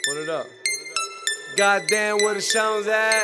Put it up. Goddamn, where the Sean's at?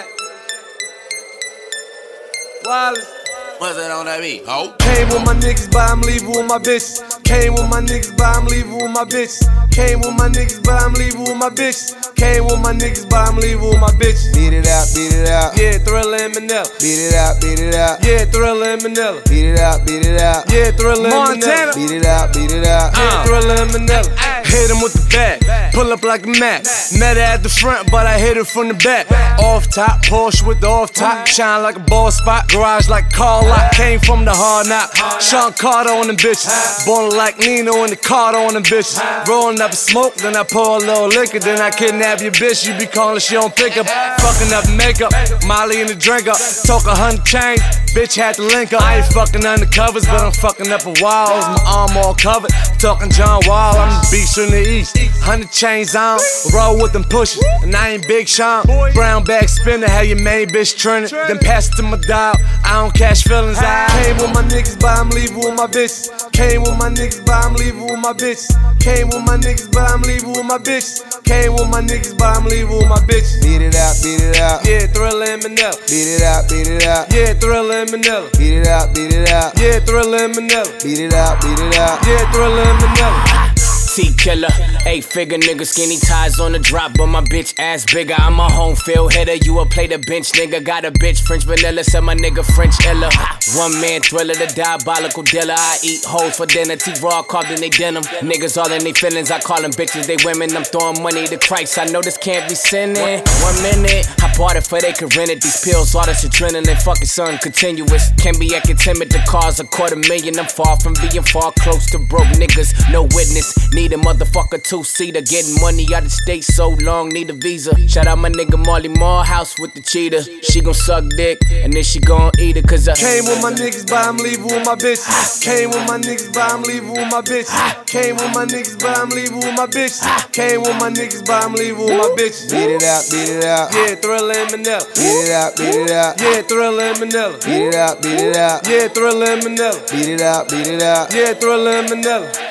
Wallace. What's that on that beat? Ho. Came with my niggas, but I'm leaving with my bitches. Came with my niggas, but I'm leaving with my bitches. Came with my niggas, but I'm leaving with my bitches. Came with my niggas, but I'm leaving with my bitches. Beat it out, beat it out. Yeah, Thriller and Manila. Beat it out, beat it out. Yeah, Thriller and Manila. Beat it out, beat it out. Yeah, Thriller and Manila. Beat it out, beat it out. Yeah, Thriller and Manila. Hit him with the bat, pull up like a Mac. Met her at the front, but I hit her from the back. Off top, Porsche with the off top. Shine like a ball spot, garage like car lot. Came from the hard knock. Sean Carter on them bitches. Born like Nino in the Carter on them bitches. Rolling up smoke, then I pour a little liquor. Then I kidnap your bitch, you be calling, she don't pick up. Fucking up makeup, Molly in the drink up. Talk 100 chains, bitch had to link up. I ain't fucking undercovers, but I'm fucking up a walls. My arm all covered, talking John Wall, I'm the beast in the east. 100 chains on, roll with them pushers. And I ain't Big Sean, brown bag spinner, have your main bitch trending. Then pass it to my dog, I don't catch feelings. I came with my niggas, but I'm leaving with my bitches. Came with my niggas, but I'm leaving with my bitches. Came with my niggas, but I'm leaving with my bitches. Came with my niggas, but I'm leaving with my bitches. Beat it out, beat it out. Yeah, Thriller and Manila. Beat it out, beat it out. Yeah, Thriller and Manila. Beat it out, beat it out. Yeah, Thriller and Manila. Beat it out, beat it out. Yeah, Thriller and Manila. T-killer, 8-figure nigga, skinny ties on the drop, but my bitch ass bigger. I'm a home field hitter, you a play the bench nigga. Got a bitch French vanilla, so my nigga French illa. One man Thriller, the diabolical dealer. I eat hoes for dinner, T-Raw carved in they denim. Niggas all in they feelings, I call them bitches, they women. I'm throwing money to Christ, I know this can't be sinning. 1 minute, I bought it for they could rent it. These pills, all this adrenaline, fucking something continuous. Can't be acting timid to cause $250,000. I'm far from being far close to broke niggas. No witness, need a motherfucker two-seater. Getting money out of state so long, need a visa. Shout out my nigga Marley Morehouse with the cheetah. She gon' suck dick, and then she gon' eat it, cause I came with my niggas, but I'm leaving with my bitches. Came with my niggas, but I'm leaving with my bitches. Came with my niggas, but I'm leaving with my bitches. Came with my niggas, but I'm leaving with my bitches. Beat it out, beat it out. Yeah, Thriller and Manila. Beat it out, beat it out. Yeah, Thriller and Manila. Beat it out, beat it out. Yeah, Thriller and Manila. Beat it out, beat it out. Yeah, Thriller and Manila.